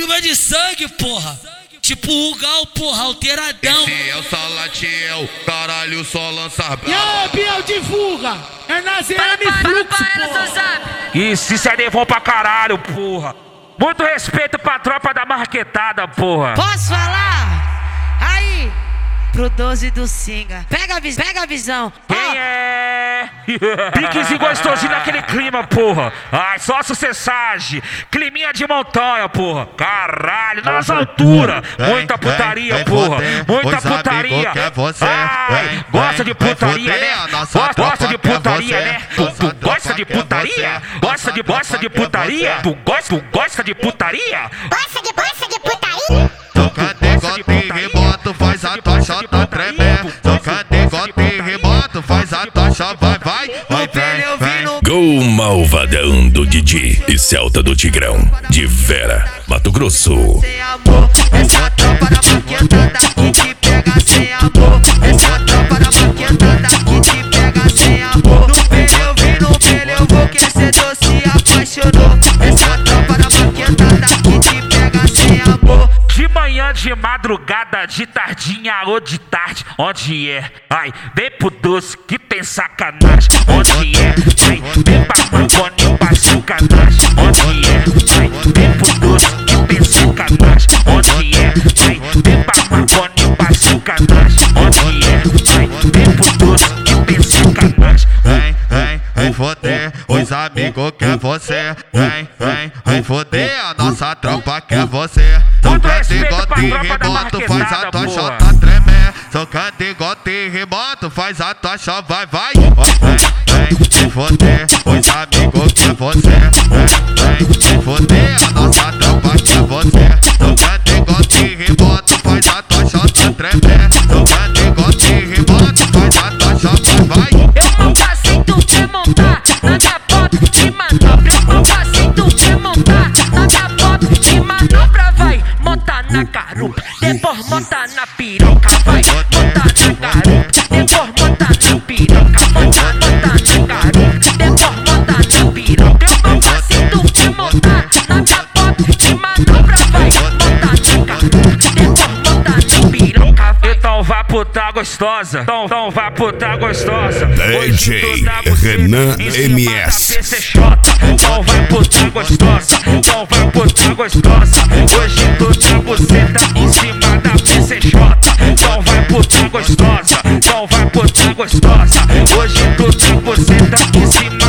Chuva de sangue, porra. Tipo o Gal, porra, alteradão. Esse é o Salatiel, caralho, só lança brava. E aí, Biel, divulga. É na ZM Fluxo, porra. Isso é bom pra caralho, porra. Muito respeito pra tropa da marquetada, porra. Posso falar? Aí, pro 12 do Singa. Pega a visão. Quem é? Piquezinho gostosinho naquele clima, porra. Ai, só sucessagem. Climinha de montanha, porra. Caralho, nas alturas. Muita putaria, porra. Muita putaria. Ai, gosta de putaria, né? Gosta de putaria, né? Tu gosta de putaria? Gosta de putaria? Tu gosta de putaria? Gosta de putaria? Toca degote e reboto, faz a tua chota tremer. Toca degote e reboto, faz a tua chota, vai, vem. Gol Malvadão do Didi e Celta do Tigrão, de Vera, Mato Grosso. Essa tropa da marquetada que te pega sem amor. Essa tropa da marquetada que te pega sem amor. No pele eu vou que esse doce apaixonou. Essa tropa da marquetada que te pega sem amor. De manhã, de madrugada, de tardinha ou de tarde, onde é? Ai, vem pro doce que tem sacanagem, onde é? Ai, vem pra Marconi pra sacanagem, onde é? Ai, vem pro doce que tem sacanagem, onde é? Ai, vem pra Marconi pra sacanagem, onde é? Ai, vem pro doce que tem sacanagem. Vem foder, os amigos quer você. Vem foder, a nossa tropa quer você. Toca degote e reboto, faz a tua chota tremer. Toca degote e reboto, faz a tua chota, vai. Vem foder, os amigos quer você. Vem foder, a nossa tropa quer você. Toca degote e reboto, faz a tua chota tremer. Toca degote e reboto, faz a tua chota, vai. Eu não aceito te montar na minha foto de manobra. Eu não aceito te montar na minha foto de manobra. Vai montar na garupa, depois montar na piroca. Vai montar na garupa, depois montar na piroca. Montar na garupa, depois montar na piroca. Eu não aceito te montar na minha foto de manobra. Vai montar na garupa, depois montar na piroca. Então vá puta gostosa, então vá puta gostosa. DJ Renan MS. Então vai puta gostosa, então vai puta gostosa. Hoje tu tá buceta em cima da PCJ. Então vai puta gostosa, então vai puta gostosa. Hoje tu tá buceta em cima